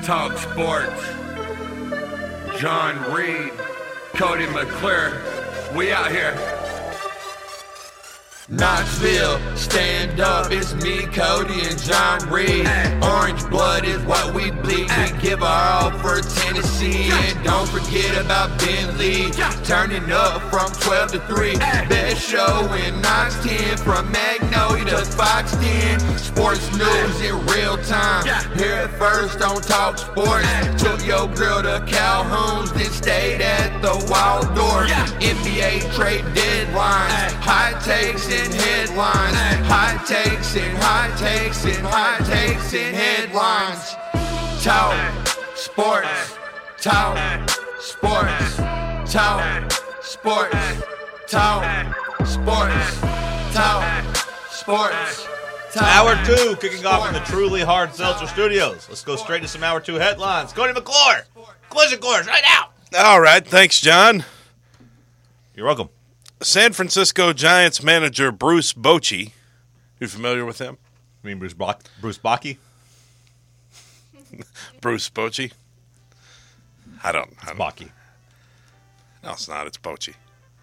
Talk sports. John Reed, Cody McClure, we out here. Knoxville, stand up, it's me, Cody, and John Reed. Orange blood is what we bleed. We give our all for Tennessee. And don't forget about Ben Lee. Turning up from 12 to 3. Best show in Knox 10. From Magnolia to Fox 10. Sports news in real time. Here at first on Talk Sports. Took your girl to Calhoun's, then stayed at the Waldorf. NBA trade deadlines. High takes and headlines. High takes and high takes and high takes and headlines. Talk sports. Talk sports. Talk sports. Talk sports. Talk sports. Hour 2 kicking off in the truly hard seltzer studios. Let's go straight to some Hour 2 headlines. Cody McClure, collision course right now. All right, thanks, John. You're welcome. San Francisco Giants manager Bruce Bochy. You familiar with him? You mean Bruce Bochy? Bruce Bochy? I don't. Bochy. No, it's not. It's Bochy.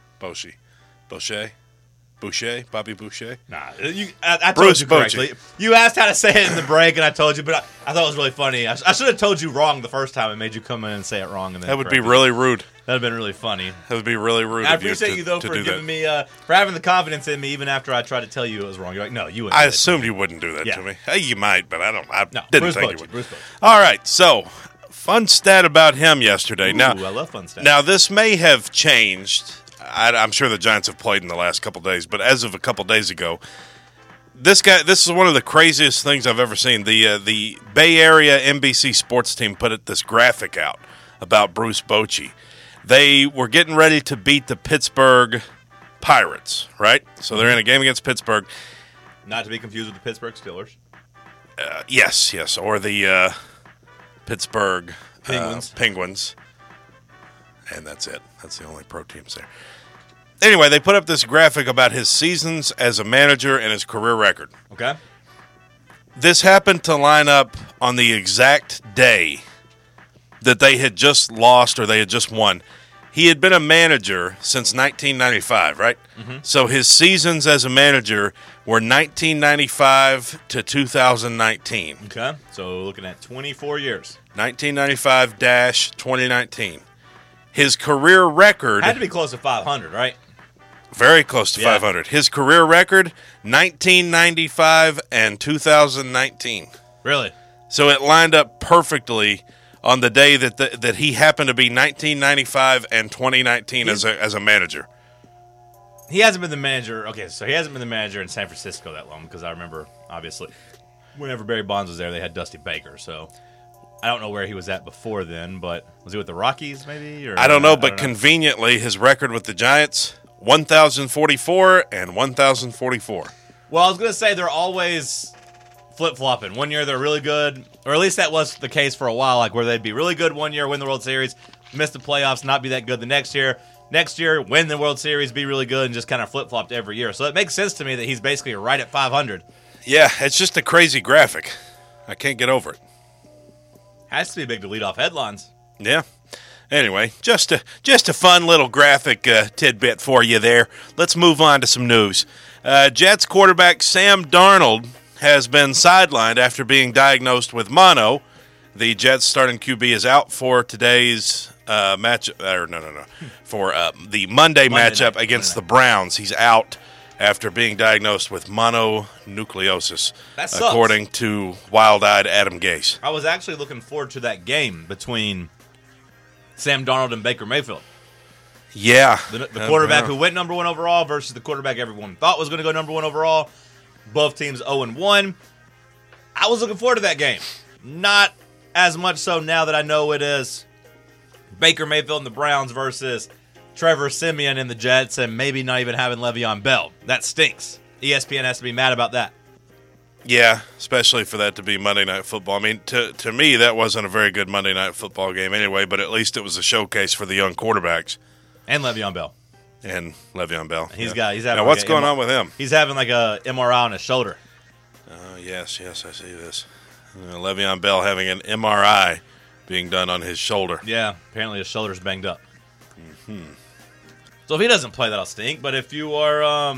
Boucher? Bobby Boucher? Nah, I told you correctly. You asked how to say it in the break, and I told you, but I thought it was really funny. I should have told you wrong the first time and made you come in and say it wrong. And then that would be really rude. That would have been really funny. That would be really rude. I appreciate you, though, for giving me, for having the confidence in me, even after I tried to tell you it was wrong. You're like, no, you wouldn't. I assumed you wouldn't do that to me. Hey, you might, but I didn't Bruce think Bochy, you would. Bruce Bochy. All right, so fun stat about him yesterday. Ooh, I love fun stats. Now, this may have changed. I'm sure the Giants have played in the last couple days, but as of a couple days ago, this is one of the craziest things I've ever seen. The Bay Area NBC sports team put this graphic out about Bruce Bochy. They were getting ready to beat the Pittsburgh Pirates, right? So they're in a game against Pittsburgh. Not to be confused with the Pittsburgh Steelers. Yes, or the Pittsburgh Penguins. And that's it. That's the only pro teams there. Anyway, they put up this graphic about his seasons as a manager and his career record. Okay. This happened to line up on the exact day that they had just lost or they had just won. He had been a manager since 1995, right? Mm-hmm. So his seasons as a manager were 1995 to 2019. Okay. So looking at 24 years. 1995-2019. His career record had to be close to 500, right? Very close to 500. His career record, 1995 and 2019. Really? So it lined up perfectly on the day that he happened to be 1995 and 2019 as a manager. He hasn't been the manager. Okay, so he hasn't been the manager in San Francisco that long because I remember, obviously, whenever Barry Bonds was there, they had Dusty Baker. So I don't know where he was at before then, but was he with the Rockies maybe? Or I don't know, but conveniently, his record with the Giants, 1,044 and 1,044. Well, I was going to say they're always flip-flopping. One year they're really good, or at least that was the case for a while, like where they'd be really good one year, win the World Series, miss the playoffs, not be that good the next year. Next year, win the World Series, be really good, and just kind of flip-flopped every year. So it makes sense to me that he's basically right at 500. Yeah, it's just a crazy graphic. I can't get over it. Has to be big to lead off headlines. Yeah. Anyway, just a fun little graphic tidbit for you there. Let's move on to some news. Jets quarterback Sam Darnold has been sidelined after being diagnosed with mono. The Jets starting QB is out for today's match. For the Monday matchup against the Browns. He's out after being diagnosed with mononucleosis, according to wild-eyed Adam Gase. I was actually looking forward to that game between Sam Darnold and Baker Mayfield. Yeah. The quarterback who went number 1 overall versus the quarterback everyone thought was going to go number 1 overall. Both teams 0-1. I was looking forward to that game. Not as much so now that I know it is Baker Mayfield and the Browns versus Trevor Siemian and the Jets and maybe not even having Le'Veon Bell. That stinks. ESPN has to be mad about that. Yeah, especially for that to be Monday Night Football. I mean, to me, that wasn't a very good Monday Night Football game anyway, but at least it was a showcase for the young quarterbacks. And Le'Veon Bell. He's having now, what's going on with him? He's having like a MRI on his shoulder. Yes, I see this. Le'Veon Bell having an MRI being done on his shoulder. Yeah, apparently his shoulder's banged up. So if he doesn't play, that'll stink. But if you are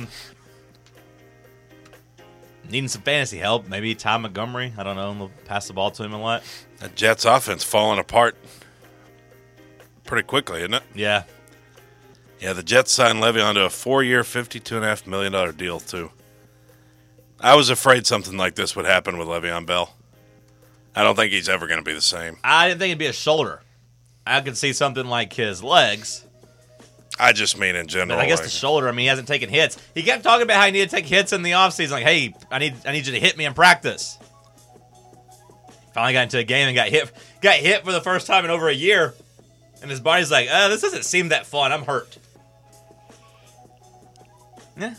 needing some fantasy help, maybe Ty Montgomery, I don't know, they'll pass the ball to him a lot. That Jets offense falling apart pretty quickly, isn't it? Yeah. Yeah, the Jets signed Le'Veon to a 4-year, $52.5 million deal, too. I was afraid something like this would happen with Le'Veon Bell. I don't think he's ever going to be the same. I didn't think it'd be a shoulder. I could see something like his legs. I just mean in general. But I guess the shoulder, I mean, he hasn't taken hits. He kept talking about how he needed to take hits in the offseason. Like, hey, I need you to hit me in practice. Finally got into a game and got hit for the first time in over a year. And his body's like, this doesn't seem that fun. I'm hurt. Yeah.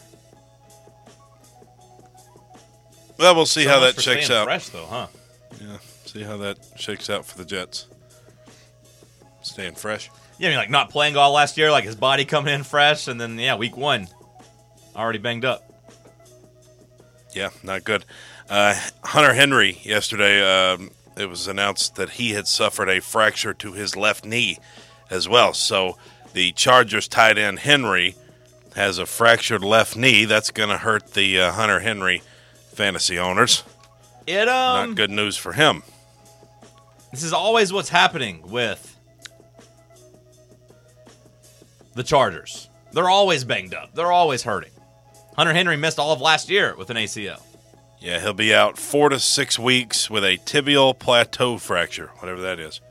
Well, we'll see So how much that for shakes staying out. fresh, though, huh? Yeah, see how that shakes out for the Jets. Staying fresh. Yeah, I mean, like not playing all last year, like his body coming in fresh, and then, week 1, already banged up. Yeah, not good. Hunter Henry yesterday, it was announced that he had suffered a fracture to his left knee as well. So the Chargers tight end Henry has a fractured left knee. That's going to hurt the Hunter Henry fantasy owners. Not good news for him. This is always what's happening with the Chargers. They're always banged up. They're always hurting. Hunter Henry missed all of last year with an ACL. Yeah, he'll be out 4 to 6 weeks with a tibial plateau fracture, whatever that is.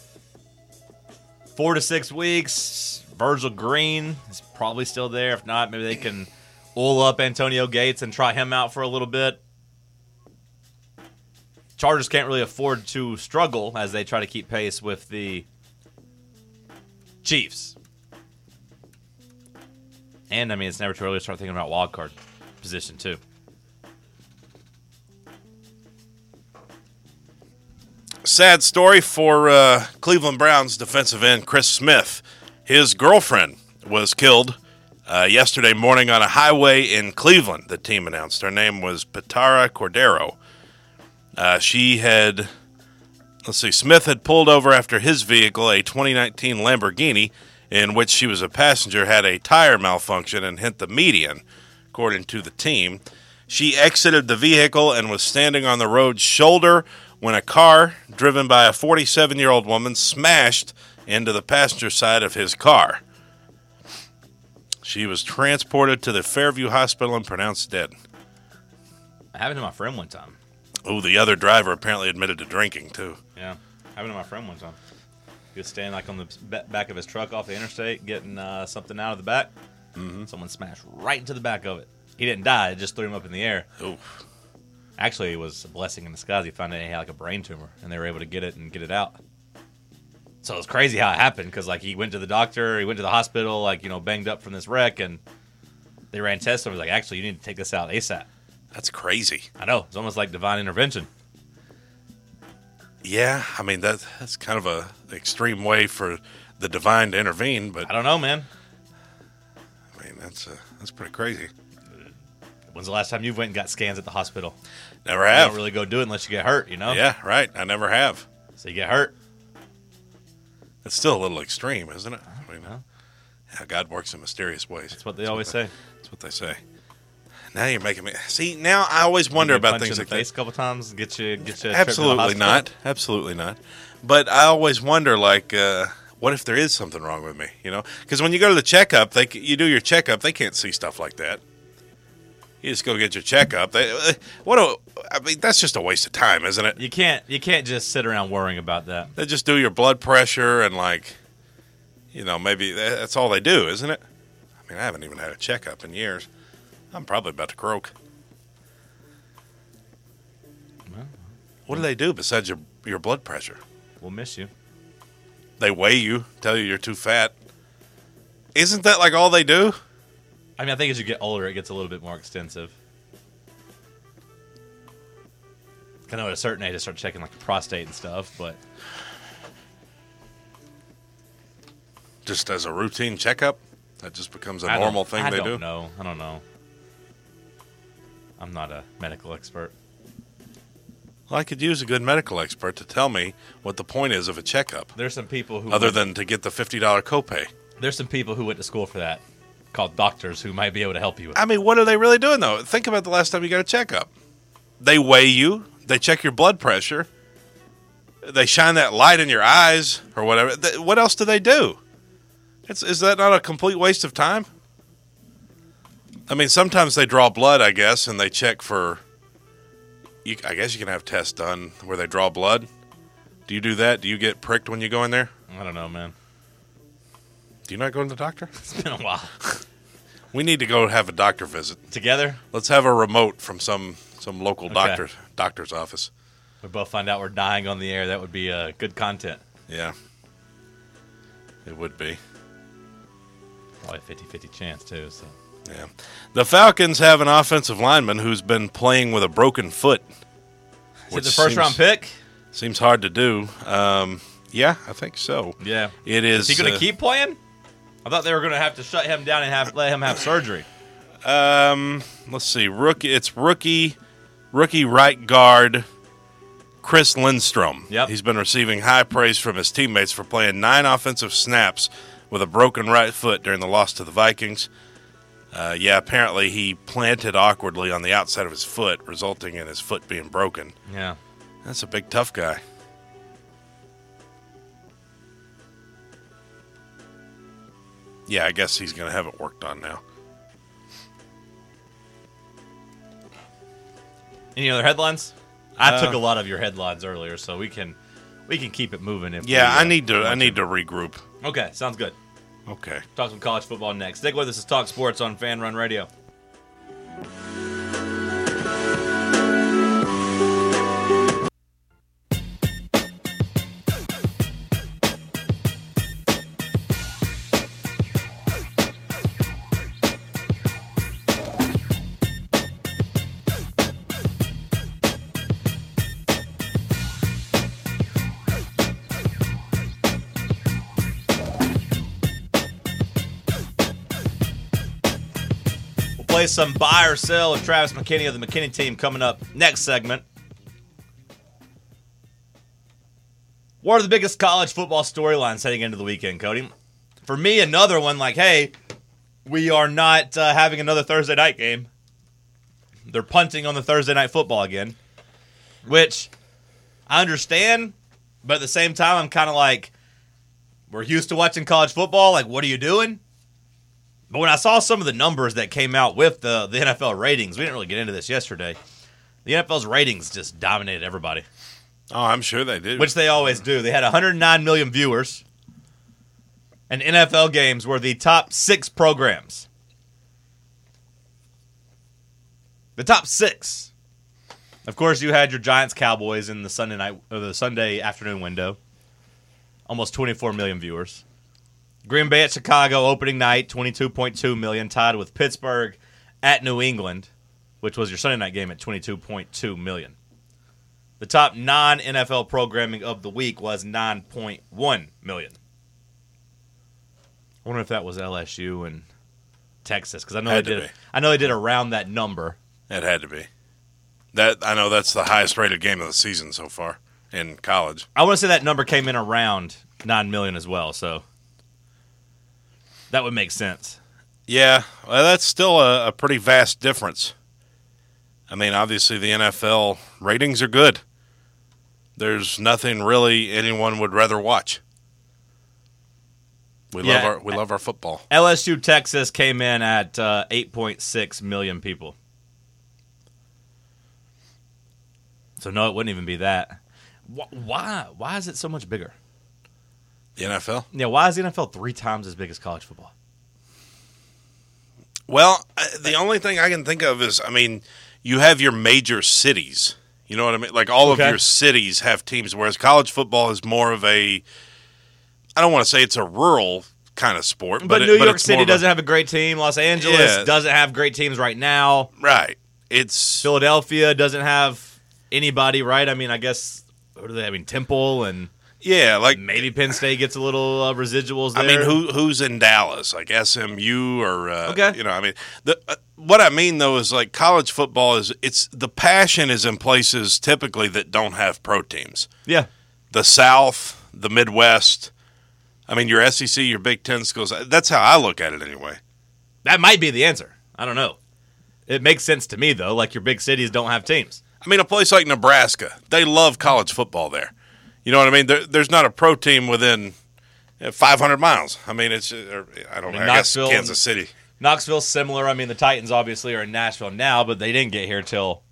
4 to 6 weeks. Virgil Green is probably still there. If not, maybe they can oil up Antonio Gates and try him out for a little bit. Chargers can't really afford to struggle as they try to keep pace with the Chiefs. And, I mean, it's never too early to start thinking about wild card position, too. Sad story for Cleveland Browns defensive end Chris Smith. His girlfriend was killed yesterday morning on a highway in Cleveland, the team announced. Her name was Petara Cordero. Smith had pulled over after his vehicle, a 2019 Lamborghini, in which she was a passenger, had a tire malfunction and hit the median, according to the team. She exited the vehicle and was standing on the road's shoulder when a car driven by a 47-year-old woman smashed into the passenger side of his car. She was transported to the Fairview Hospital and pronounced dead. I happened to my friend one time. Oh, the other driver apparently admitted to drinking, too. Yeah, happened to my friend one time. He was standing like on the back of his truck off the interstate, getting something out of the back. Mm-hmm. Someone smashed right into the back of it. He didn't die; it just threw him up in the air. Oof. Actually, it was a blessing in disguise. He found out he had like a brain tumor, and they were able to get it out. So it was crazy how it happened because like he went to the doctor, he went to the hospital, like banged up from this wreck, and they ran tests. And was like, actually, you need to take this out ASAP. That's crazy. I know. It's almost like divine intervention. Yeah, I mean that's kind of a extreme way for the divine to intervene, but I don't know, man. I mean that's pretty crazy. When's the last time you went and got scans at the hospital? Never You have. don't really go do it unless you get hurt, Yeah, right. I never have. So you get hurt. It's still a little extreme, isn't it? I mean, yeah, God works in mysterious ways. That's what they always say. That's what they say. Now you're making me see. Now I always wonder about things in like the face that. a couple times, get you. Absolutely not. Absolutely not. But I always wonder, like, what if there is something wrong with me? Because when you go to the checkup, you do your checkup. They can't see stuff like that. You just go get your checkup. I mean, that's just a waste of time, isn't it? You can't just sit around worrying about that. They just do your blood pressure and maybe that's all they do, isn't it? I mean, I haven't even had a checkup in years. I'm probably about to croak. Well, what do they do besides your blood pressure? We'll miss you. They weigh you, tell you you're too fat. Isn't that like all they do? I mean, I think as you get older, it gets a little bit more extensive. I know at a certain age, they start checking like the prostate and stuff, but just as a routine checkup, that just becomes a normal thing they do. I don't know. I'm not a medical expert. Well, I could use a good medical expert to tell me what the point is of a checkup, There's some people who other than to get the $50 copay. There's some people who went to school for that, called doctors, who might be able to help you with it. I mean, what are they really doing, though? Think about the last time you got a checkup. They weigh you. They check your blood pressure. They shine that light in your eyes or whatever. What else do they do? Is that not a complete waste of time? I mean, sometimes they draw blood, I guess, and they check for... I guess you can have tests done where they draw blood. Do you do that? Do you get pricked when you go in there? I don't know, man. Do you not go to the doctor? It's been a while. We need to go have a doctor visit. Together? Let's have a remote from some local doctor's office. We both find out we're dying on the air. That would be good content. Yeah. It would be. Probably a 50-50 chance, too. So. Yeah. The Falcons have an offensive lineman who's been playing with a broken foot. Is it the first-round pick? Seems hard to do. Yeah, I think so. Yeah. It is. Is he going to keep playing? I thought they were going to have to shut him down and let him have surgery. Let's see. Rookie right guard Chris Lindstrom. Yep. He's been receiving high praise from his teammates for playing 9 offensive snaps with a broken right foot during the loss to the Vikings. Apparently he planted awkwardly on the outside of his foot, resulting in his foot being broken. Yeah. That's a big, tough guy. Yeah, I guess he's going to have it worked on now. Any other headlines? I took a lot of your headlines earlier, so we can keep it moving. I need to regroup. Okay, sounds good. Okay. Talk some college football next. Stick with us. This is Talk Sports on Fan Run Radio. Play some buy or sell with Travis McKinney of the McKinney team coming up next segment. What are the biggest college football storylines heading into the weekend, Cody? For me, another one like, hey, we are not having another Thursday night game. They're punting on the Thursday night football again, which I understand, but at the same time, I'm kind of like, we're used to watching college football. Like, what are you doing? But when I saw some of the numbers that came out with the NFL ratings, we didn't really get into this yesterday. The NFL's ratings just dominated everybody. Oh, I'm sure they did. Which they always do. They had 109 million viewers. And NFL games were the top 6 programs. The top 6. Of course, you had your Giants Cowboys in the Sunday night or the Sunday afternoon window. Almost 24 million viewers. Green Bay at Chicago opening night, 22.2 million, tied with Pittsburgh at New England, which was your Sunday night game at 22.2 million. The top non-NFL programming of the week was 9.1 million. I wonder if that was LSU and Texas, because I know they did around that number. It had to be. I know that's the highest rated game of the season so far in college. I want to say that number came in around 9 million as well, so that would make sense. Yeah, well, that's still a pretty vast difference. I mean, obviously the NFL ratings are good. There's nothing really anyone would rather watch. We love our football. LSU Texas came in at 8.6 million people. So no, it wouldn't even be that. Why is it so much bigger? The NFL? Yeah, why is the NFL 3 times as big as college football? Well, the only thing I can think of is, I mean, you have your major cities. You know what I mean? Like all of your cities have teams, whereas college football is more of a, I don't want to say it's a rural kind of sport. But New York City doesn't have a great team. Los Angeles doesn't have great teams right now. Right. It's Philadelphia doesn't have anybody, right? I mean, I guess, what do they have? I mean, Temple and Yeah, like Maybe Penn State gets a little residuals there. I mean, who's in Dallas? Like SMU or Okay. I mean, what I mean though is like college football it's the passion is in places typically that don't have pro teams. Yeah. The South, the Midwest. I mean, your SEC, your Big Ten schools. That's how I look at it anyway. That might be the answer. I don't know. It makes sense to me, though. Like, your big cities don't have teams. I mean, a place like Nebraska, they love college football there. You know what I mean? There's not a pro team within 500 miles. I mean, it's I don't know. I guess Knoxville, Kansas City. Knoxville's similar. I mean, the Titans obviously are in Nashville now, but they didn't get here till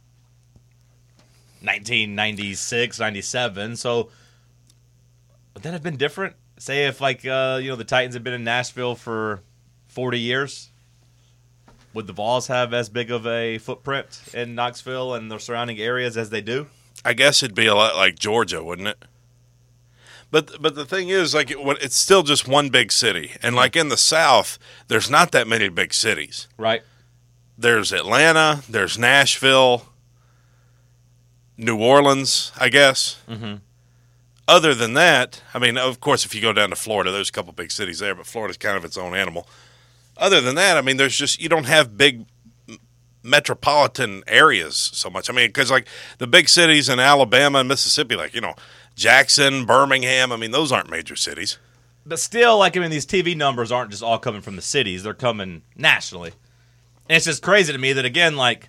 1996, 97. So would that have been different? Say if, like, the Titans had been in Nashville for 40 years, would the Vols have as big of a footprint in Knoxville and the surrounding areas as they do? I guess it'd be a lot like Georgia, wouldn't it? But the thing is, like, it's still just one big city. And, like, in the South, there's not that many big cities. Right. There's Atlanta, there's Nashville, New Orleans, I guess. Mm-hmm. Other than that, I mean, of course, if you go down to Florida, there's a couple big cities there, but Florida's kind of its own animal. Other than that, I mean, you don't have big metropolitan areas so much. I mean, because, like, the big cities in Alabama and Mississippi, like, Jackson, Birmingham, I mean, those aren't major cities. But still, like, I mean, these TV numbers aren't just all coming from the cities. They're coming nationally. And it's just crazy to me that, again, like,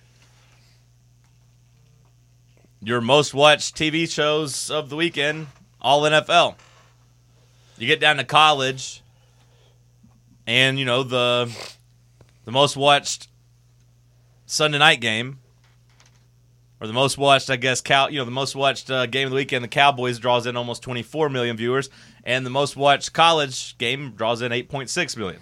your most watched TV shows of the weekend, all NFL. You get down to college, and, the most watched Sunday night game, or the most watched, I guess, the most watched game of the weekend, the Cowboys draws in almost 24 million viewers, and the most watched college game draws in 8.6 million.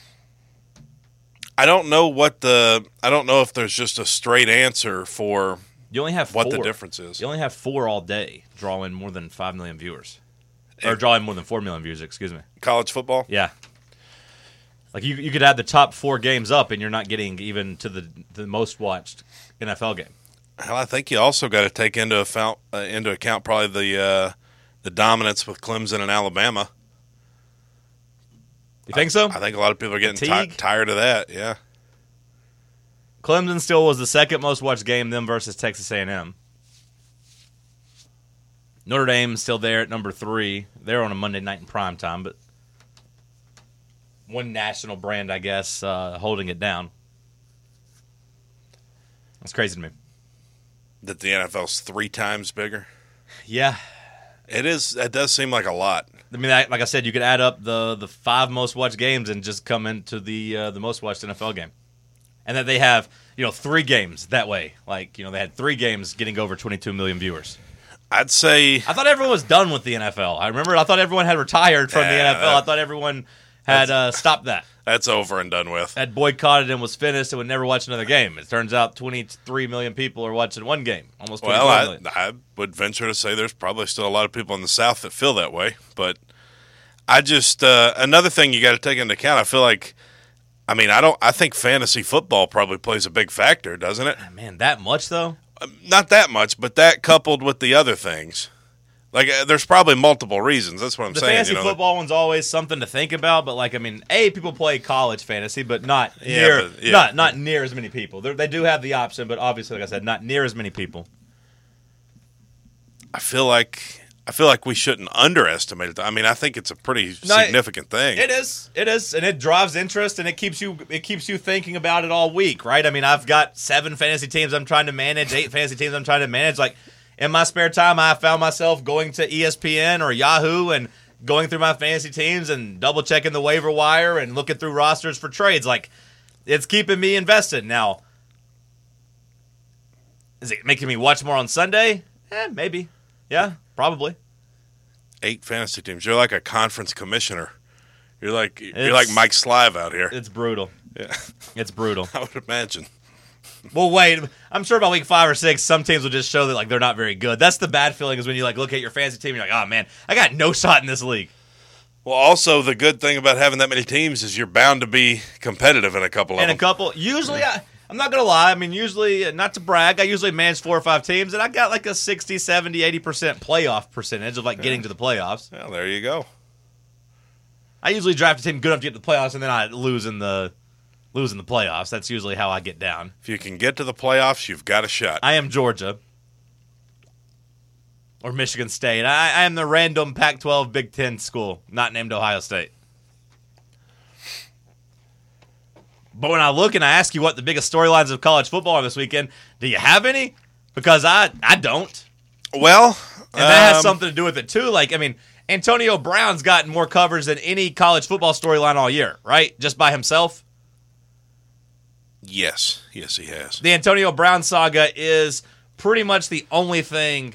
I don't know if there's just a straight answer for You only have what four. the difference is. You only have 4 all day drawing more than 5 million viewers. Or drawing more than 4 million viewers, excuse me. College football? Yeah. Like, you could add the top 4 games up, and you're not getting even to the most watched NFL game. Hell, I think you also got to take into account probably the dominance with Clemson and Alabama. You think so? I think a lot of people are getting Fatigue? tired of that, yeah. Clemson still was the second most watched game, them versus Texas A&M. Notre Dame's still there at number 3. They're on a Monday night in prime time, but one national brand, I guess, holding it down. That's crazy to me. That the NFL's 3 times bigger. Yeah. It is. That does seem like a lot. I mean, like I said, you could add up the 5 most watched games and just come into the most watched NFL game. And that they have, 3 games that way. Like, they had 3 games getting over 22 million viewers. I'd say. I thought everyone was done with the NFL. I thought everyone had retired from the NFL. I thought everyone had stopped that. That's over and done with. Had boycotted and was finished and would never watch another game. It turns out 23 million people are watching one game. Almost 24 million. I would venture to say there's probably still a lot of people in the South that feel that way. But I just another thing you got to take into account. I feel like, I think fantasy football probably plays a big factor, doesn't it? Man, that much though? Not that much, but that coupled with the other things. Like, there's probably multiple reasons. That's what I'm saying. The fantasy football one's always something to think about, but people play college fantasy, but not not near as many people. They do have the option, but obviously, like I said, not near as many people. I feel like we shouldn't underestimate it. I think it's a pretty significant thing. It is, and it drives interest, and it keeps you thinking about it all week, right? I've got 7 fantasy teams I'm trying to manage, 8 fantasy teams I'm trying to manage. Like, in my spare time, I found myself going to ESPN or Yahoo and going through my fantasy teams and double-checking the waiver wire and looking through rosters for trades. Like, it's keeping me invested. Now, is it making me watch more on Sunday? Maybe. Yeah, probably. 8 fantasy teams. You're like a conference commissioner. You're like Mike Slive out here. It's brutal. Yeah. It's brutal. I would imagine. Well, wait. I'm sure by week 5 or 6, some teams will just show that they're not very good. That's the bad feeling is when you look at your fantasy team and you're like, oh man, I got no shot in this league. Well, also the good thing about having that many teams is you're bound to be competitive in a couple of them. Usually, I'm not going to lie. I mean, usually, not to brag, I usually manage 4 or 5 teams, and I got like a 60, 70, 80% playoff percentage of like getting to the playoffs. Well, there you go. I usually draft a team good enough to get to the playoffs, and then I lose in the playoffs. That's usually how I get down. If you can get to the playoffs, you've got a shot. I am Georgia. Or Michigan State. I am the random Pac-12 Big Ten school, not named Ohio State. But when I look and I ask you what the biggest storylines of college football are this weekend, do you have any? Because I don't. Well, and that has something to do with it too. Like, I mean, Antonio Brown's gotten more coverage than any college football storyline all year, right? Just by himself. Yes, he has. The Antonio Brown saga is pretty much the only thing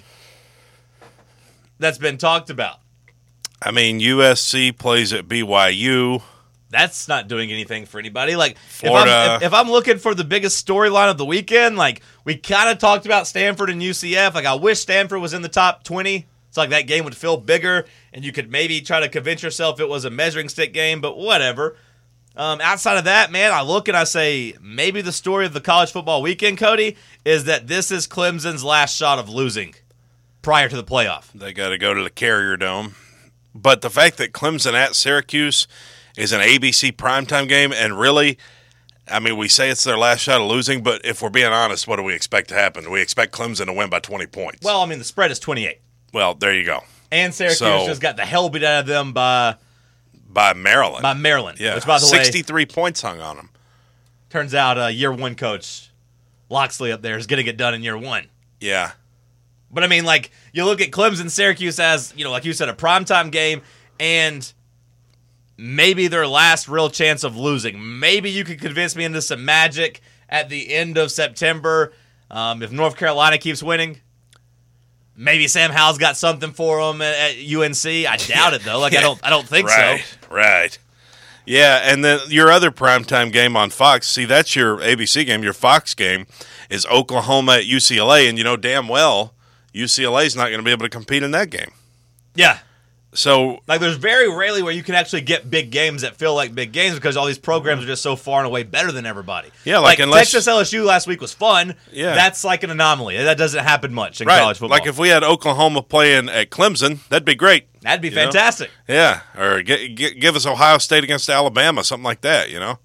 that's been talked about. I mean, USC plays at BYU. That's not doing anything for anybody. Like, Florida. if I'm looking for the biggest storyline of the weekend, like, we kind of talked about Stanford and UCF. Like, I wish Stanford was in the top 20. It's like that game would feel bigger, and you could maybe try to convince yourself it was a measuring stick game, but whatever. Outside of that, man, I look and I say maybe the story of the college football weekend, Cody, is that this is Clemson's last shot of losing prior to the playoff. They got to go to the Carrier Dome. But the fact that Clemson at Syracuse is an ABC primetime game, and really, I mean, we say it's their last shot of losing, but if we're being honest, what do we expect to happen? We expect Clemson to win by 20 points. Well, I mean, the spread is 28. Well, there you go. And Syracuse just got the hell beat out of them by Maryland. By Maryland. Yeah. Which, by the way, 63 points hung on them. Turns out year one coach Loxley up there is getting it done in year one. Yeah. But, I mean, like, you look at Clemson, Syracuse as, you know, like you said, a primetime game, and maybe their last real chance of losing. Maybe you could convince me into some magic at the end of September. If North Carolina keeps winning, maybe Sam Howell's got something for them at UNC. I doubt it, though. Like, I don't think so. Right. Yeah, and then your other primetime game on Fox, see, that's your ABC game. Your Fox game is Oklahoma at UCLA, and you know damn well UCLA's not going to be able to compete in that game. Yeah. So, like, there's very rarely where you can actually get big games that feel like big games because all these programs are just so far and away better than everybody. Yeah, like unless Texas LSU last week was fun. Yeah. That's like an anomaly. That doesn't happen much in college football. Like if we had Oklahoma playing at Clemson, that'd be great. That'd be fantastic. Know? Yeah, or give us Ohio State against Alabama, something like that, you know?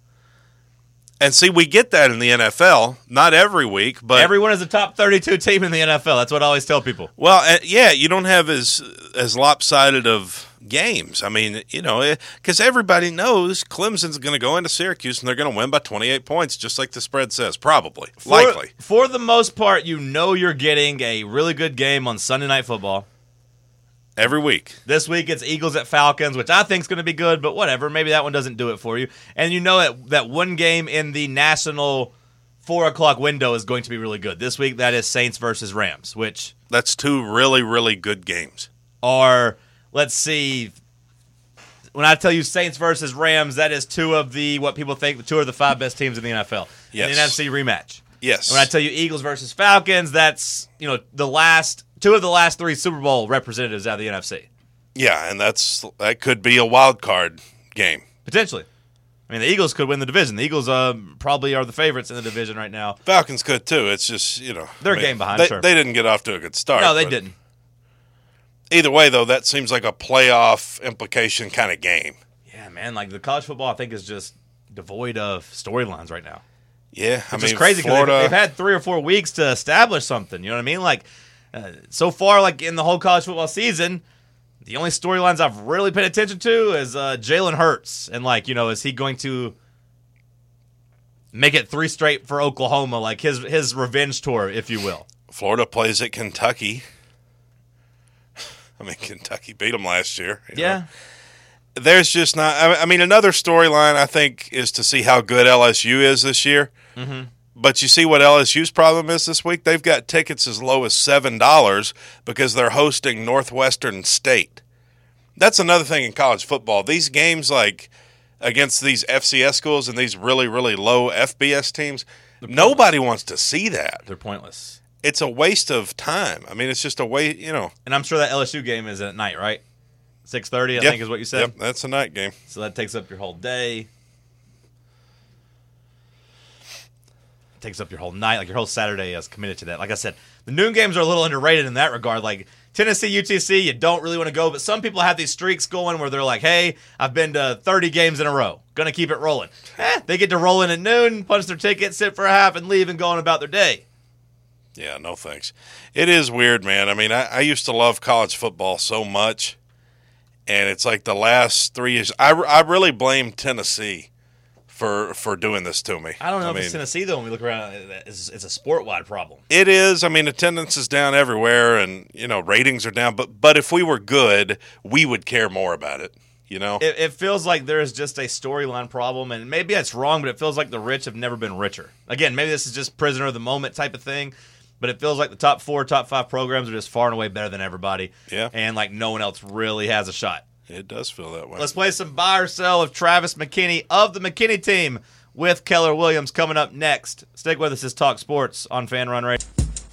And see, we get that in the NFL, not every week, but everyone is a top 32 team in the NFL. That's what I always tell people. Well, yeah, you don't have as lopsided of games. I mean, you know, because everybody knows Clemson's going to go into Syracuse and they're going to win by 28 points, just like the spread says, probably, likely. For the most part, you know you're getting a really good game on Sunday Night Football. Every week. This week it's Eagles at Falcons, which I think is going to be good, but whatever. Maybe that one doesn't do it for you. And you know that one game in the national 4 o'clock window is going to be really good. This week that is Saints versus Rams, which... That's 2 really, really good games. Are, let's see, when I tell you Saints versus Rams, that is 2 of the, what people think, 2 of the 5 best teams in the NFL. Yes. In the NFC rematch. Yes. When I tell you Eagles versus Falcons, that's, you know, the last... 2 of the last 3 Super Bowl representatives out of the NFC. Yeah, and that could be a wild card game. Potentially. I mean, the Eagles could win the division. The Eagles probably are the favorites in the division right now. Falcons could, too. It's just, you know. They're a game behind, they, sure. They didn't get off to a good start. No, they didn't. Either way, though, that seems like a playoff implication kind of game. Yeah, man. Like, the college football, I think, is just devoid of storylines right now. Yeah, I mean, it's crazy because they've had 3 or 4 weeks to establish something. You know what I mean? Like, so far, like in the whole college football season, the only storylines I've really paid attention to is Jalen Hurts. And, like, you know, is he going to make it 3 straight for Oklahoma, like his revenge tour, if you will? Florida plays at Kentucky. I mean, Kentucky beat them last year. Yeah. Know? There's just not – I mean, another storyline, I think, is to see how good LSU is this year. Mm-hmm. But you see what LSU's problem is this week? They've got tickets as low as $7 because they're hosting Northwestern State. That's another thing in college football. These games, like against these FCS schools and these really, really low FBS teams, nobody wants to see that. They're pointless. It's a waste of time. I mean, it's just a waste, you know. And I'm sure that LSU game is at night, right? 6:30, I think is what you said? Yep, that's a night game. So that takes up your whole day. takes up your whole night. Like your whole Saturday is committed to that. Like I said, the noon games are a little underrated in that regard. Like Tennessee, UTC, you don't really want to go, but some people have these streaks going where they're like, hey, I've been to 30 games in a row. Going to keep it rolling. They get to roll in at noon, punch their ticket, sit for a half, and leave and go on about their day. Yeah, no thanks. It is weird, man. I mean, I used to love college football so much, and it's like the last 3 years. I really blame Tennessee for doing this to me. I don't know if it's Tennessee, though, when we look around. It's a sport-wide problem. It is. I mean, attendance is down everywhere, and, ratings are down. But if we were good, we would care more about it, It feels like there is just a storyline problem, and maybe that's wrong, but it feels like the rich have never been richer. Again, maybe this is just prisoner of the moment type of thing, but it feels like the top 4, top 5 programs are just far and away better than everybody. Yeah. And like no one else really has a shot. It does feel that way. Let's play some buy or sell of Travis McKinney of the McKinney team with Keller Williams coming up next. Stick with us. This is Talk Sports on Fan Run Radio.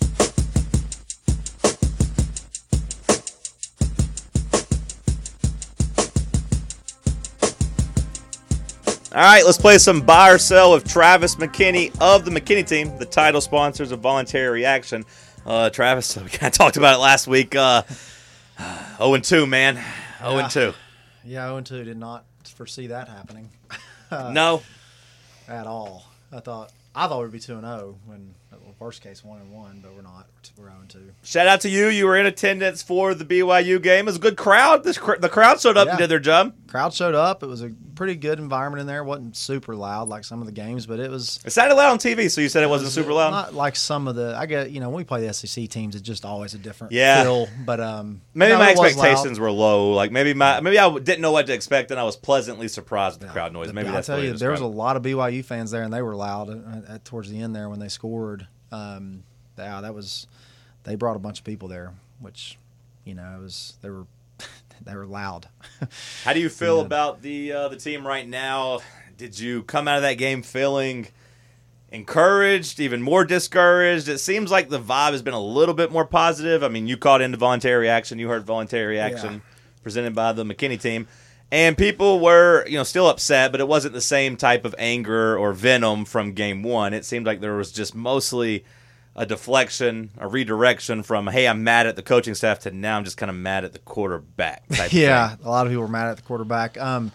All right, let's play some buy or sell of Travis McKinney of the McKinney team, the title sponsors of Voluntary Reaction. Travis, we kind of talked about it last week. 0-2, man. 0-2. Yeah, 0-2. Did not foresee that happening. No. At all. I thought it would be 2-0 when, worst case, 1-1, but we're not. We're 0-2. Shout out to you. You were in attendance for the BYU game. It was a good crowd. The crowd showed up and did their job. Crowd showed up. It was a pretty good environment in there. It wasn't super loud like some of the games, but it was. It sounded loud on TV, so you said it wasn't super loud? Not like some of the. I get, when we play the SEC teams, it's just always a different feel. But maybe my expectations were low. Like maybe I didn't know what to expect, and I was pleasantly surprised with the crowd noise. Maybe that's. I tell you, there was a lot of BYU fans there, and they were loud towards the end there when they scored. That was. They brought a bunch of people there, which, they were loud. How do you feel about the team right now? Did you come out of that game feeling encouraged, even more discouraged? It seems like the vibe has been a little bit more positive. I mean, you caught into Voluntary Reaction. You heard Voluntary Reaction presented by the McKinney team. And people were, still upset, but it wasn't the same type of anger or venom from game one. It seemed like there was just mostly a deflection, a redirection from, hey, I'm mad at the coaching staff to now I'm just kind of mad at the quarterback type thing. A lot of people were mad at the quarterback. I'm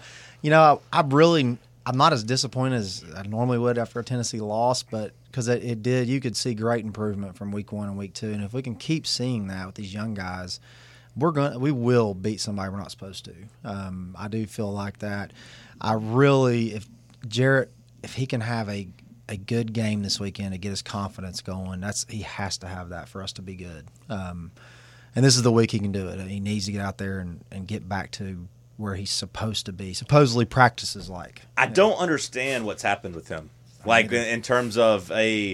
not as disappointed as I normally would after a Tennessee loss, but because you could see great improvement from week 1 and week 2. And if we can keep seeing that with these young guys, we will beat somebody we're not supposed to. I do feel like that. If Jarrett, if he can have a good game this weekend to get his confidence going, he has to have that for us to be good. And this is the week he can do it. He needs to get out there and get back to where he's supposed to be. Supposedly practices like. I don't understand what's happened with him. Like in terms of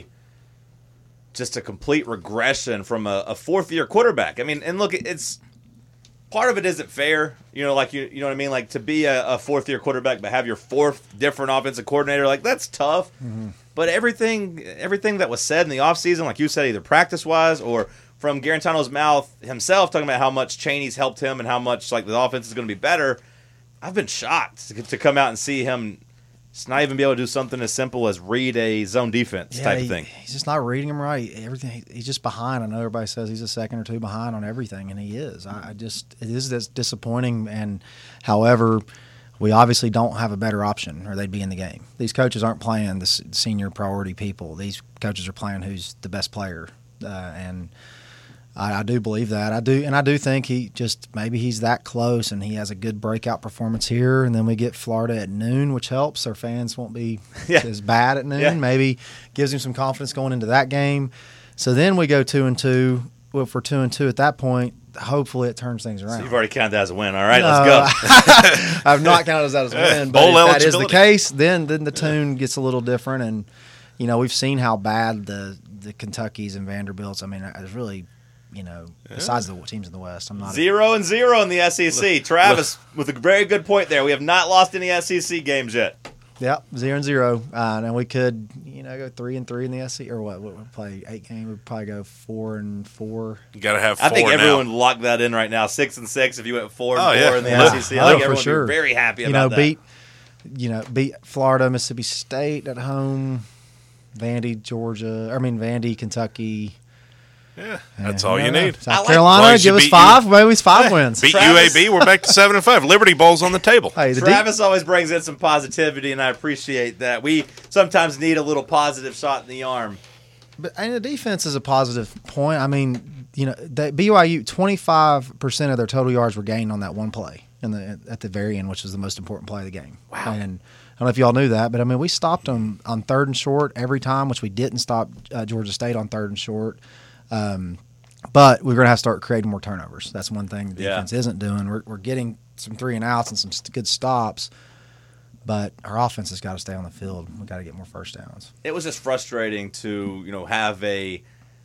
just a complete regression from a fourth-year quarterback. I mean, and look, it's part of it isn't fair. You know what I mean? Like to be a fourth-year quarterback but have your fourth different offensive coordinator, like that's tough. Mm-hmm. But everything that was said in the offseason, like you said, either practice-wise or from Garantano's mouth himself, talking about how much Chaney's helped him and how much like the offense is going to be better, I've been shocked to come out and see him not even be able to do something as simple as read a zone defense type of thing. He's just not reading them right. Everything, he's just behind. I know everybody says he's a second or two behind on everything, and he is. It is disappointing. And however, we obviously don't have a better option, or they'd be in the game. These coaches aren't playing the senior priority people. These coaches are playing who's the best player, and I do believe that. I do think maybe he's that close, and he has a good breakout performance here, and then we get Florida at noon, which helps. Our fans won't be as bad at noon. Yeah. Maybe gives him some confidence going into that game. So then we go 2-2. Well, if we're 2-2 at that point, hopefully it turns things around. So you've already counted that as a win. All right, let's go. I've not counted that as a win, but if that is the case, then the tune gets a little different. And, we've seen how bad the Kentuckys and Vanderbilts, it's really – besides the teams in the West, I'm not 0-0 in the SEC. Travis with a very good point there. We have not lost any SEC games yet. Yep, 0-0, and we could, go 3-3 in the SEC, or what? We'll play 8 games. We'd probably go 4-4. You got to have 4. I think everyone locked that in right now. 6-6. If you went 4-4 in the SEC, I think everyone would be very happy about that. Beat Florida, Mississippi State at home. Vandy, Kentucky. Yeah, that's all you need. South Carolina, give us 5. Maybe it's 5 wins. Beat UAB, we're back to 7-5. Liberty Bowl's on the table. Hey, Travis always brings in some positivity, and I appreciate that. We sometimes need a little positive shot in the arm. And the defense is a positive point. I mean, BYU, 25% of their total yards were gained on that one play at the very end, which was the most important play of the game. Wow. And I don't know if y'all knew that, but I mean, we stopped them on 3rd and short every time, which we didn't stop Georgia State on 3rd and short. But we're going to have to start creating more turnovers. That's one thing the defense isn't doing. We're getting some 3 and outs and some good stops, but our offense has got to stay on the field. We've got to get more first downs. It was just frustrating to have a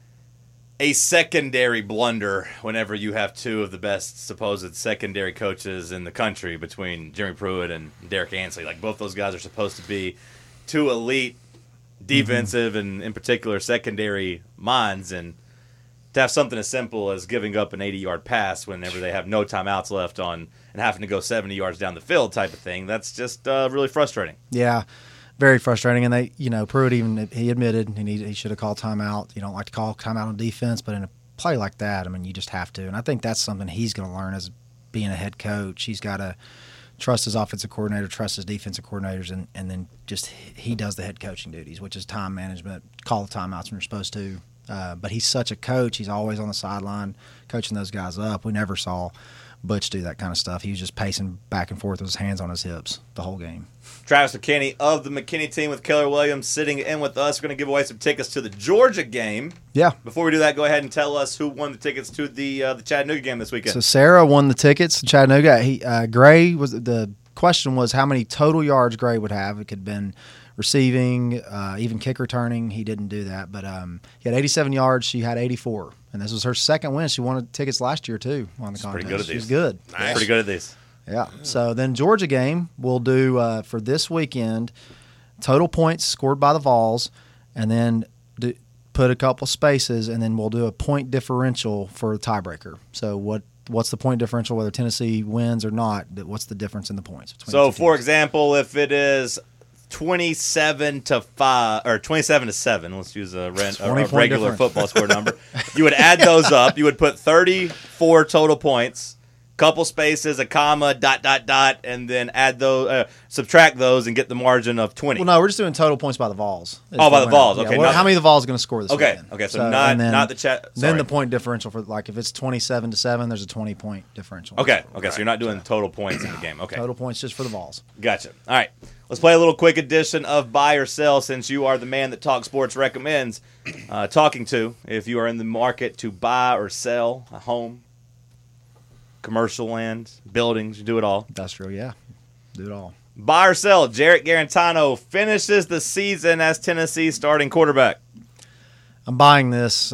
secondary blunder whenever you have 2 of the best supposed secondary coaches in the country between Jeremy Pruitt and Derek Ansley. Like, both those guys are supposed to be 2 elite defensive and, in particular, secondary minds, and to have something as simple as giving up an 80-yard pass whenever they have no timeouts left on and having to go 70 yards down the field type of thing, that's just really frustrating. Yeah, very frustrating. And they, Pruitt he admitted he should have called timeout. You don't like to call timeout on defense, but in a play like that, I mean, you just have to. And I think that's something he's going to learn as being a head coach. He's got to trust his offensive coordinator, trust his defensive coordinators, and then just he does the head coaching duties, which is time management, call the timeouts when you're supposed to. But he's such a coach. He's always on the sideline coaching those guys up. We never saw Butch do that kind of stuff. He was just pacing back and forth with his hands on his hips the whole game. Travis McKinney of the McKinney team with Keller Williams sitting in with us. We're going to give away some tickets to the Georgia game. Yeah. Before we do that, go ahead and tell us who won the tickets to the Chattanooga game this weekend. So Sarah won the tickets to Chattanooga. Gray was the question was how many total yards Gray would have. It could have been receiving, even kick returning. He didn't do that, but he had 87 yards. She had 84, and this was her second win. She won tickets last year too on the contest. Pretty good at these. She's good. Nice. Pretty good at these. Yeah. So then Georgia game we'll do for this weekend. Total points scored by the Vols, and then put a couple spaces, and then we'll do a point differential for a tiebreaker. So what's the point differential whether Tennessee wins or not? What's the difference in the points between So, the two for teams? example, if it is 27-5 or 27-7, let's use a 20 point regular difference. football score number. You would add those up. You would put 34 total points, couple spaces, a comma, ... and then add those, subtract those, and get the margin of 20. Well, no, we're just doing total points by the Vols. Oh, by the Vols. Okay, how many of the Vols are going to score this Okay, weekend? okay, so not and then, not the chat. Then sorry. the point differential for if it's 27-7, there's a 20-point differential. Okay, so you're not doing total points in the game. Okay, Total points just for the Vols. gotcha. All right, let's play a little quick edition of Buy or Sell, since you are the man that Talk Sports recommends talking to. If you are in the market to buy or sell a home, commercial land, buildings, you do it all. Industrial, yeah. Do it all. Buy or sell, Jarrett Garantano finishes the season as Tennessee's starting quarterback. I'm buying this.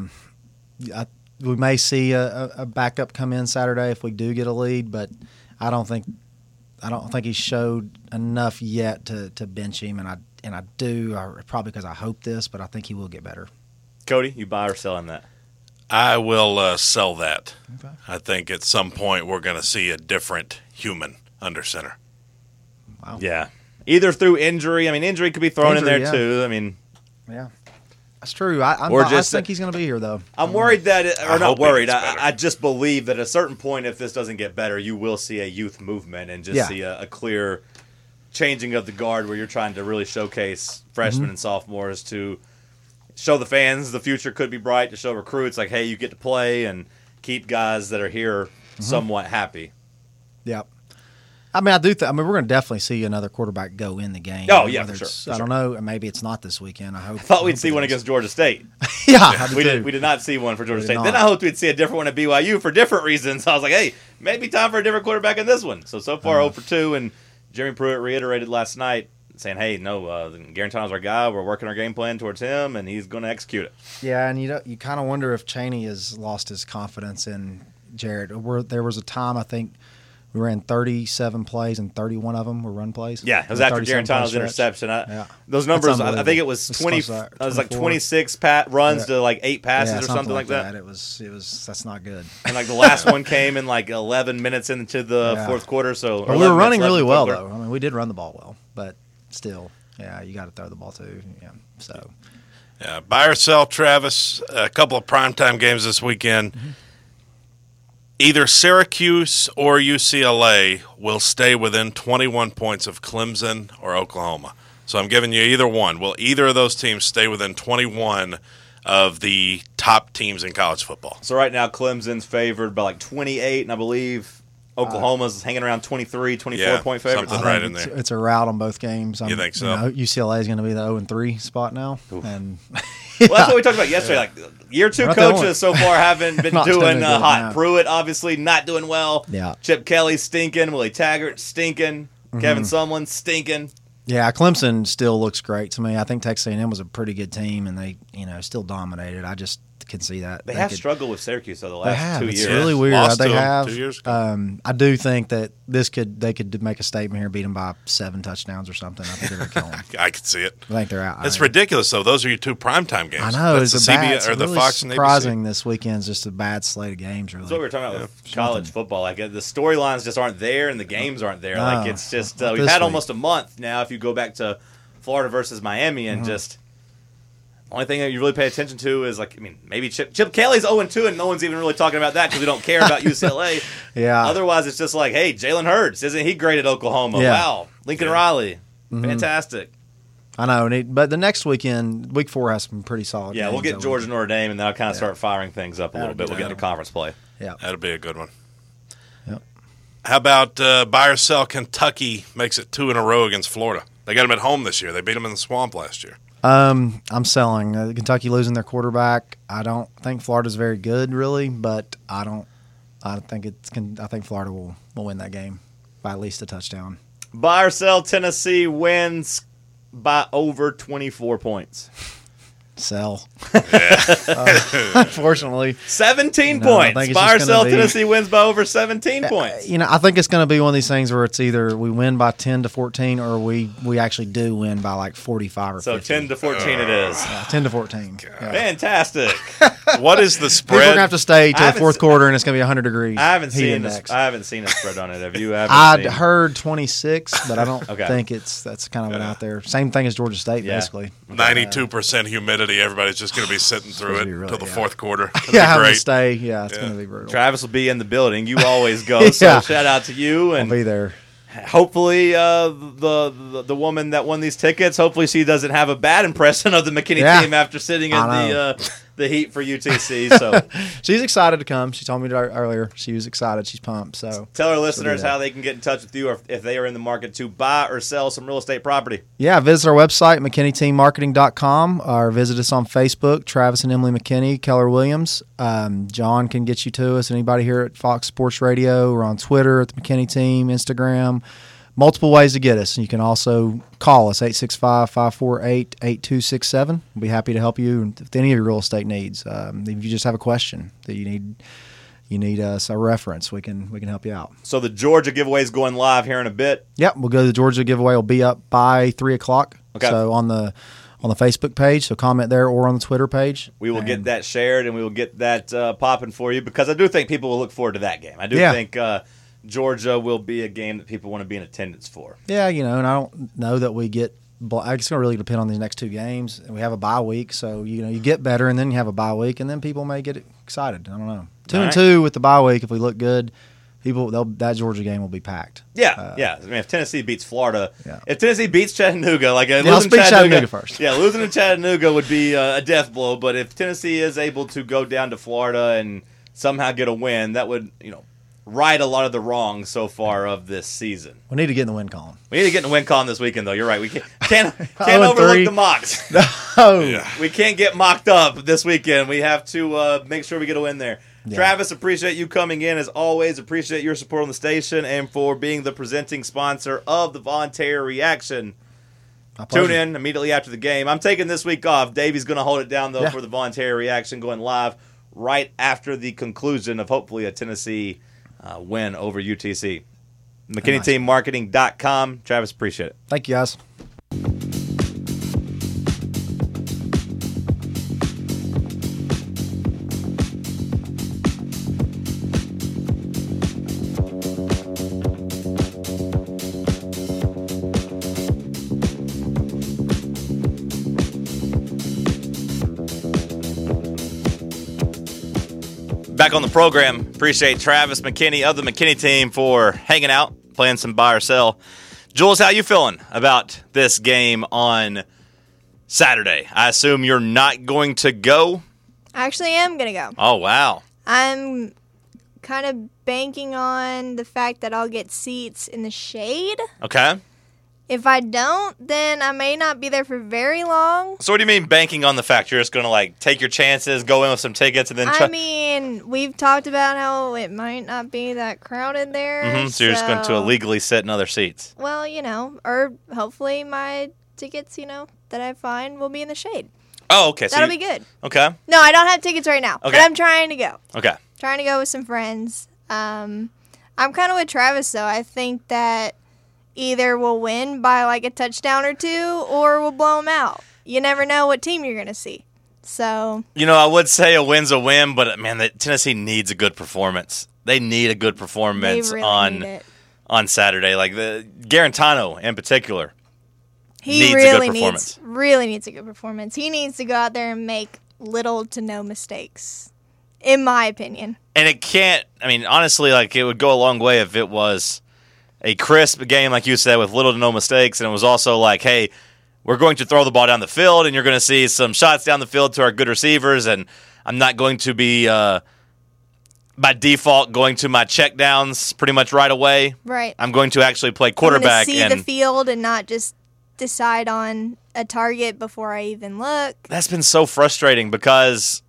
We may see a backup come in Saturday if we do get a lead, but I don't think he showed enough yet to bench him, and I do probably because I hope this, but I think he will get better. Cody, you buy or sell in that? I will sell that. Okay. I think at some point we're going to see a different human under center. Wow. Yeah. Either through injury. I mean, injury could be thrown in there Injury, too. I mean, Yeah, that's true. I think he's going to be here though. I'm worried that, or I not hope he worried, gets better. I just believe that at a certain point, if this doesn't get better, you will see a youth movement and just see a clear changing of the guard where you're trying to really showcase freshmen and sophomores to show the fans the future could be bright, to show recruits like, hey, you get to play, and keep guys that are here somewhat happy. Yeah. I mean, I do. We're going to definitely see another quarterback go in the game. Oh, yeah, Whether for it's- sure. I don't know. Maybe it's not this weekend. I Thought we'd see one against Georgia State. Yeah, I do We too. did not see one for Georgia We State. did Then I not. hoped we'd see a different one at BYU for different reasons. I was like, hey, maybe time for a different quarterback in this one. So far, 0 for 2, and Jeremy Pruitt reiterated last night saying, hey, no, Garantano's our guy. We're working our game plan towards him, and he's going to execute it. Yeah, and you kind of wonder if Chaney has lost his confidence in Jared. There was a time I think we ran 37 plays and 31 of them were run plays. Yeah, it was after 37 play Garantano's stretch. interception. Yeah. Those numbers, That's I think it was It's 20. It close to that, was like 24. 26 runs to like 8 passes Yeah, or something like that. It was. That's not good. And like the last one came in like 11 minutes into the Yeah. fourth quarter. So But we were running really well though. I mean, we did run the ball well, but still. Yeah, you got to throw the ball too. Yeah, so. Yeah, buy or sell, Travis. A couple of primetime games this weekend. Mm-hmm. Either Syracuse or UCLA will stay within 21 points of Clemson or Oklahoma. So I'm giving you either one. Will either of those teams stay within 21 of the top teams in college football? So right now, Clemson's favored by like 28, and I believe Oklahoma's hanging around 23, 24-point favorites. something right in there. It's a rout on both games. You think so? UCLA is going to be the 0-3 spot now, and Well, that's what we talked about yesterday. Like year two Not the only- coaches so far haven't been Not doing doing good, hot. no. Pruitt obviously not doing well. Yeah. Chip Kelly stinking. Willie Taggart stinking. Kevin Sumlin stinking. yeah, Clemson still looks great to me. I think Texas A&M was a pretty good team, and they still dominated. I just can see that They have struggled with Syracuse though the They last have. 2 It's years. really weird. Lost They to 'em have. 2 years ago. I do think that they could make a statement here, beat them by 7 touchdowns or something. I think they're going to kill them. I could see it. I think they're out. It's ridiculous, though. Those are your two primetime games. I know. That's It's the a bad, CBS it's or the really Fox and ABC. surprising this weekend's just a bad slate of games, really. That's what we were talking about with college football. Like the storylines just aren't there, and the games aren't there. Like No, it's just not we've this had week. almost a month now. If you go back to Florida versus Miami, and just the only thing that you really pay attention to is maybe Chip Kelly's 0-2, and no one's even really talking about that because we don't care about UCLA. Yeah. Otherwise, it's just like, hey, Jalen Hurts, isn't he great at Oklahoma? Yeah. Wow, Lincoln Riley, fantastic. I know. But the next weekend, week 4 has some pretty solid Yeah, games. we'll get that Georgia week. Notre Dame, and then I'll kind of start firing things up a little bit. We'll get into conference play. Yeah. That'll be a good one. Yep. How about buy or sell? Kentucky makes it 2 in a row against Florida. They got them at home this year. They beat them in the Swamp last year. I'm selling. Kentucky losing their quarterback. I don't think Florida's very good, really, but I think Florida will win that game by at least a touchdown. Buy or sell, Tennessee wins by over 24 points. Sell. Unfortunately. 17 No, I points. think it's Buy or just gonna sell, be- Tennessee wins by over 17 points. I think it's going to be one of these things where it's either we win by 10-14 or we actually do win by like 45 or So 50. 10 to 14 it is. 10-14. Yeah. Fantastic. What is the People are spread? going to have to stay till the haven't fourth se- quarter, and it's going to be 100 degrees. I haven't heat seen index. I haven't seen a spread on it. Have you? I'd heard 26, but I don't Okay. think that's kind of an out there. Same thing as Georgia State, Yeah. basically. 92% humidity. Everybody's just going to be sitting through supposed it to be really- till the yeah. fourth quarter. That'd Yeah, be having to great. stay. Yeah, it's going to be brutal. Travis will be in the building. You always go. So Yeah. shout out to you. I'll And be there. hopefully the woman that won these tickets, hopefully she doesn't have a bad impression of the McKinney Yeah. team after sitting in I know. the heat for UTC. So She's excited to come. She told me earlier. She was excited. She's pumped. So tell our listeners that. how they can get in touch with you, or if they are in the market to buy or sell some real estate property. yeah, visit our website, McKinneyTeamMarketing.com, or visit us on Facebook, Travis and Emily McKinney, Keller Williams. John can get you to us. Anybody here at Fox Sports Radio or on Twitter at the McKinney Team, Instagram. Multiple ways to get us. And you can also call us, 865-548-8267. We'll be happy to help you with any of your real estate needs. If you just have a question that you need us a reference, we can help you out. So the Georgia giveaway is going live here in a bit. Yep, we'll go to the Georgia giveaway. Will be up by 3:00. Okay. So on the Facebook page, so comment there or on the Twitter page. We will get And- that shared, and we will get that popping for you, because I do think people will look forward to that game. I do Yeah. think Georgia will be a game that people want to be in attendance for. Yeah, and I don't know that we get. It's going to really depend on these next 2 games. We have a bye week, so you get better, and then you have a bye week, and then people may get excited. I don't know. 2-2 with the bye week. If we look good, that Georgia game will be packed. Yeah, yeah. I mean, if Tennessee beats Florida, Yeah. if Tennessee beats Chattanooga, I'll speak Chattanooga first. Yeah, losing to Chattanooga would be a death blow. But if Tennessee is able to go down to Florida and somehow get a win, that would right a lot of the wrongs so far of this season. We need to get in the win column. We need to get in the win column this weekend, though. You're right. We can't 0-3. overlook the mocks. Oh, Yeah. We can't get mocked up this weekend. We have to make sure we get a win there. Yeah. Travis, appreciate you coming in as always. Appreciate your support on the station and for being the presenting sponsor of the Voluntary Reaction. my pleasure. Tune in immediately after the game. I'm taking this week off. Davey's going to hold it down, though, Yeah. for the Voluntary Reaction, going live right after the conclusion of hopefully a Tennessee win over UTC. McKinneyTeamMarketing.com. Travis, appreciate it. Thank you, guys. Back on the program, appreciate Travis McKinney of the McKinney team for hanging out, playing some buy or sell. Jules, how you feeling about this game on Saturday? I assume you're not going to go? I actually am going to go. Oh, wow. I'm kind of banking on the fact that I'll get seats in the shade. Okay. If I don't, then I may not be there for very long. So what do you mean banking on the fact you're just going to, like, take your chances, go in with some tickets, and then try? I mean, we've talked about how it might not be that crowded there. So you're just going to illegally sit in other seats. Well, or hopefully my tickets, that I find will be in the shade. Oh, okay. That'll be good. Okay. No, I don't have tickets right now, Okay. but I'm trying to go. Okay. Trying to go with some friends. I'm kind of with Travis, though. I think that either we'll win by like a touchdown or two, or we'll blow them out. You never know what team you're going to see. So, I would say a win's a win, but man, Tennessee needs a good performance. They need a good performance they really need it. on Saturday. Like the Garantano in particular. He needs really a good performance. really needs a good performance. He needs to go out there and make little to no mistakes, in my opinion. And it can't, honestly, like it would go a long way if it was a crisp game, like you said, with little to no mistakes. And it was also like, hey, we're going to throw the ball down the field, and you're going to see some shots down the field to our good receivers. And I'm not going to be, by default, going to my check downs pretty much right away. Right. I'm going to actually play quarterback. I'm going to see the field and not just decide on a target before I even look. That's been so frustrating because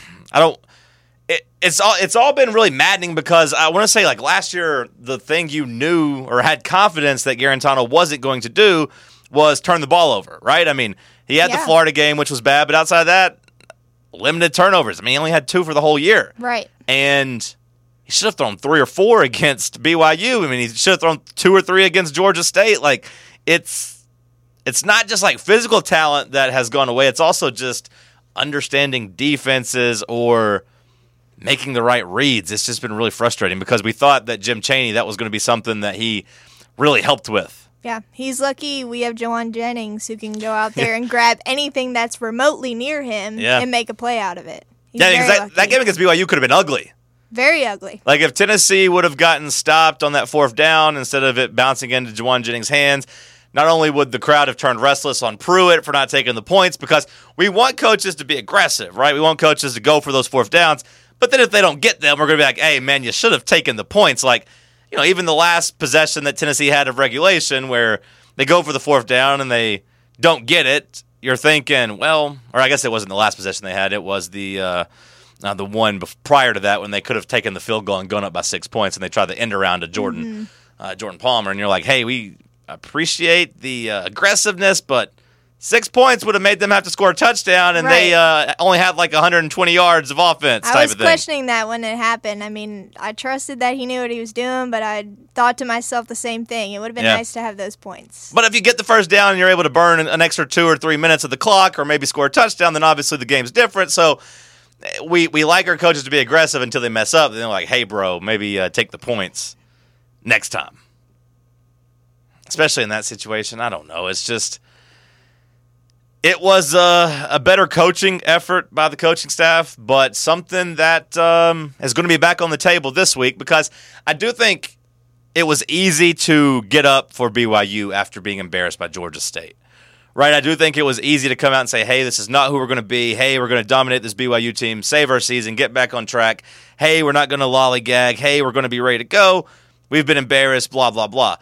it's all been really maddening because I want to say, like, last year, the thing you knew or had confidence that Garantano wasn't going to do was turn the ball over, right? He had the Florida game, which was bad, but outside of that, limited turnovers. He only had 2 for the whole year. Right. And he should have thrown 3 or 4 against BYU. He should have thrown 2 or 3 against Georgia State. Like, it's not just like physical talent that has gone away. It's also just understanding defenses or making the right reads. It's just been really frustrating because we thought that Jim Chaney, that was going to be something that he really helped with. Yeah, he's lucky we have Jawan Jennings who can go out there and grab anything that's remotely near him and make a play out of it. That game against BYU could have been ugly. Very ugly. Like if Tennessee would have gotten stopped on that 4th down instead of it bouncing into Jawan Jennings' hands, not only would the crowd have turned restless on Pruitt for not taking the points, because we want coaches to be aggressive, right? We want coaches to go for those 4th downs. But then if they don't get them, we're going to be like, hey, man, you should have taken the points. Like, even the last possession that Tennessee had of regulation where they go for the 4th down and they don't get it, you're thinking, well, or I guess it wasn't the last possession they had. It was the one prior to that when they could have taken the field goal and gone up by 6 points, and they tried the end around to Jordan Palmer. And you're like, hey, we appreciate the aggressiveness, but 6 points would have made them have to score a touchdown, and they only had like 120 yards of offense type of thing. I was questioning that when it happened. I trusted that he knew what he was doing, but I thought to myself the same thing. It would have been nice to have those points. But if you get the 1st down and you're able to burn an extra 2 or 3 minutes of the clock or maybe score a touchdown, then obviously the game's different. So we like our coaches to be aggressive until they mess up. Then they're like, hey, bro, maybe take the points next time. Especially in that situation. I don't know. It's just... It was a better coaching effort by the coaching staff, but something that is going to be back on the table this week because I do think it was easy to get up for BYU after being embarrassed by Georgia State. Right? I do think it was easy to come out and say, hey, this is not who we're going to be. Hey, we're going to dominate this BYU team, save our season, get back on track. Hey, we're not going to lollygag. Hey, we're going to be ready to go. We've been embarrassed, blah, blah, blah.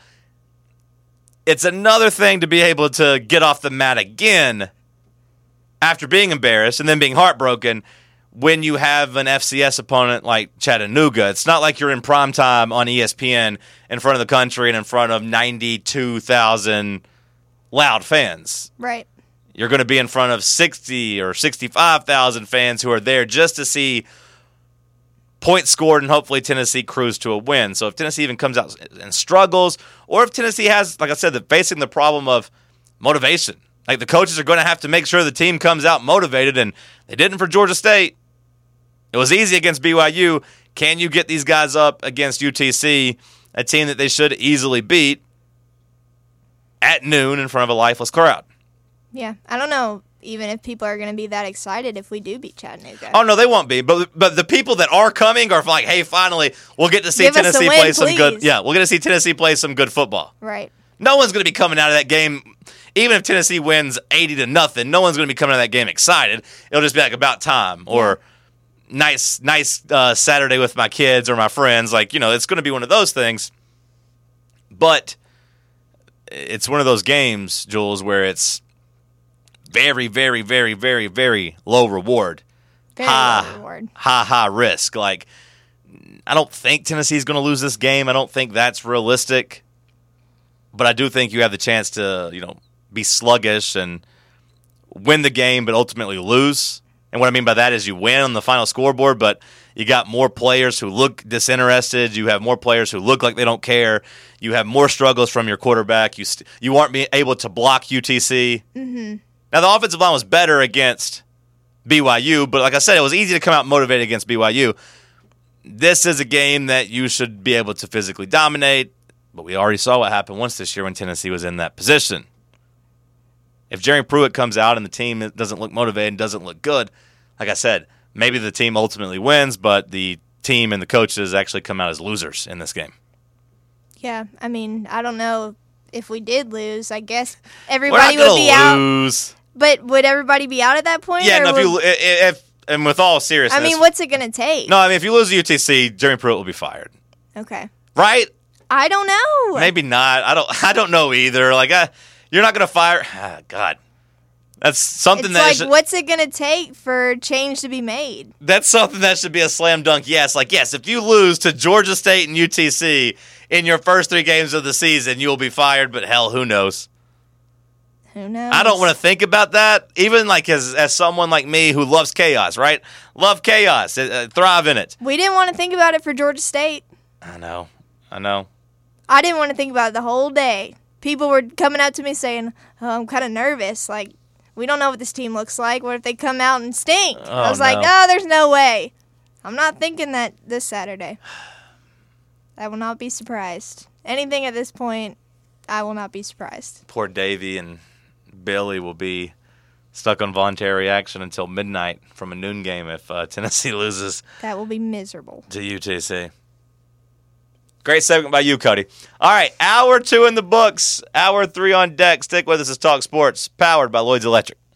It's another thing to be able to get off the mat again after being embarrassed and then being heartbroken when you have an FCS opponent like Chattanooga. It's not like you're in primetime on ESPN in front of the country and in front of 92,000 loud fans. Right. You're going to be in front of 60 or 65,000 fans who are there just to see points scored and hopefully Tennessee cruise to a win. So if Tennessee even comes out and struggles, or if Tennessee has, like I said, facing the problem of motivation, like the coaches are going to have to make sure the team comes out motivated, and they didn't for Georgia State. It was easy against BYU. Can you get these guys up against UTC, a team that they should easily beat, at noon in front of a lifeless crowd? Yeah, I don't know. even if people are going to be that excited if we do beat Chattanooga. Oh no, they won't be. But the people that are coming are like, hey, finally, we'll get to see Give us a Tennessee win, play some good. please. Yeah, we'll get to see Tennessee play some good football. Right. No one's going to be coming out of that game, even if Tennessee wins 80-0. No one's going to be coming out of that game excited. It'll just be like about time or nice Saturday with my kids or my friends. Like, it's going to be one of those things. But it's one of those games, Jules, where it's very, very, very, very, very low reward. Very low reward. High risk. Like, I don't think Tennessee's going to lose this game. I don't think that's realistic. But I do think you have the chance to, be sluggish and win the game, but ultimately lose. And what I mean by that is you win on the final scoreboard, but you got more players who look disinterested. You have more players who look like they don't care. You have more struggles from your quarterback. You aren't being able to block UTC. Mm-hmm. Now, the offensive line was better against BYU, but like I said, it was easy to come out motivated against BYU. This is a game that you should be able to physically dominate, but we already saw what happened once this year when Tennessee was in that position. If Jerry Pruitt comes out and the team doesn't look motivated and doesn't look good, like I said, maybe the team ultimately wins, but the team and the coaches actually come out as losers in this game. Yeah, I mean, I don't know if we did lose. I guess everybody would be lose. out. But would everybody be out at that point? Yeah, no, if and with all seriousness. I mean, what's it going to take? No, I mean, if you lose the UTC, Jerry Pruitt will be fired. Okay. Right? I don't know. Maybe not. I don't know either. Like, you're not going to fire. God. That's something it's what's it going to take for change to be made? That's something that should be a slam dunk yes. Like, yes, if you lose to Georgia State and UTC in your first 3 games of the season, you will be fired, but hell, who knows? Who knows? I don't want to think about that, even like as someone like me who loves chaos, right? Love chaos, thrive in it. We didn't want to think about it for Georgia State. I know. I didn't want to think about it the whole day. People were coming up to me saying, "Oh, I'm kind of nervous. Like, we don't know what this team looks like. What if they come out and stink?" I was like, "No, there's no way. I'm not thinking that this Saturday. I will not be surprised. Anything at this point, I will not be surprised." Poor Davey and Billy will be stuck on voluntary action until midnight from a noon game if Tennessee loses. That will be miserable. To UTC. Great segment by you, Cody. All right, hour 2 in the books, hour 3 on deck. Stick with us as Talk Sports, powered by Lloyd's Electric.